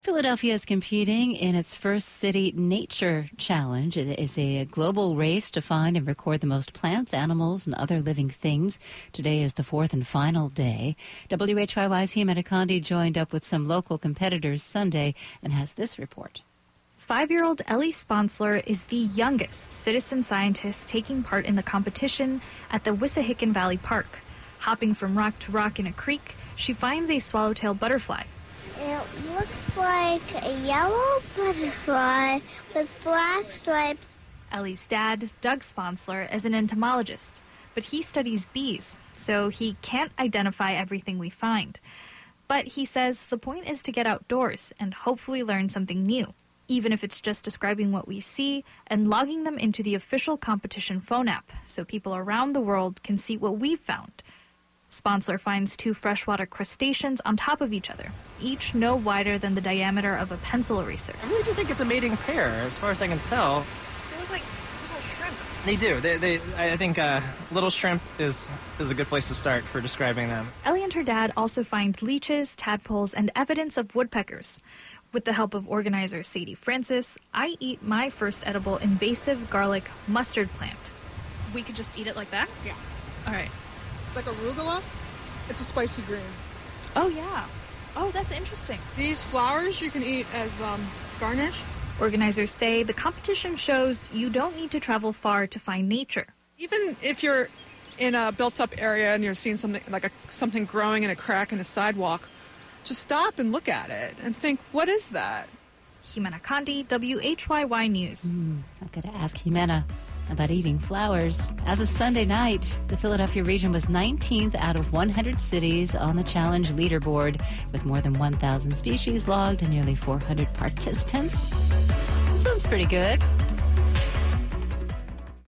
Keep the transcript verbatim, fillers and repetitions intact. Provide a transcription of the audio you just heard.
Philadelphia is competing in its first City Nature Challenge. It is a global race to find and record the most plants, animals, and other living things. Today is the fourth and final day. W H Y Y's Jimena Condi joined up with some local competitors Sunday and has this report. Five-year-old Ellie Sponsler is the youngest citizen scientist taking part in the competition at the Wissahickon Valley Park. Hopping from rock to rock in a creek, she finds a swallowtail butterfly. It looks like a yellow butterfly with black stripes. Ellie's dad, Doug Sponsler, is an entomologist, but he studies bees, so he can't identify everything we find. But he says the point is to get outdoors and hopefully learn something new, even if it's just describing what we see and logging them into the official competition phone app so people around the world can see what we've found. Sponsler finds two freshwater crustaceans on top of each other, each no wider than the diameter of a pencil eraser. I really do think it's a mating pair, as far as I can tell. They look like little shrimp. They do. They, they, I think uh, little shrimp is, is a good place to start for describing them. Ellie and her dad also find leeches, tadpoles, and evidence of woodpeckers. With the help of organizer Sadie Francis, I eat my first edible invasive garlic mustard plant. We could just eat it like that? Yeah. All right. Like arugula, it's a spicy green. Oh, yeah. Oh, that's interesting. These flowers you can eat as um, garnish. Organizers say the competition shows you don't need to travel far to find nature. Even if you're in a built-up area and you're seeing something like a, something growing in a crack in a sidewalk, just stop and look at it and think, what is that? Jimena Condi, W H Y Y News. Mm, I've got to ask Jimena about eating flowers. As of Sunday night, the Philadelphia region was nineteenth out of one hundred cities on the challenge leaderboard, with more than one thousand species logged and nearly four hundred participants. Sounds pretty good.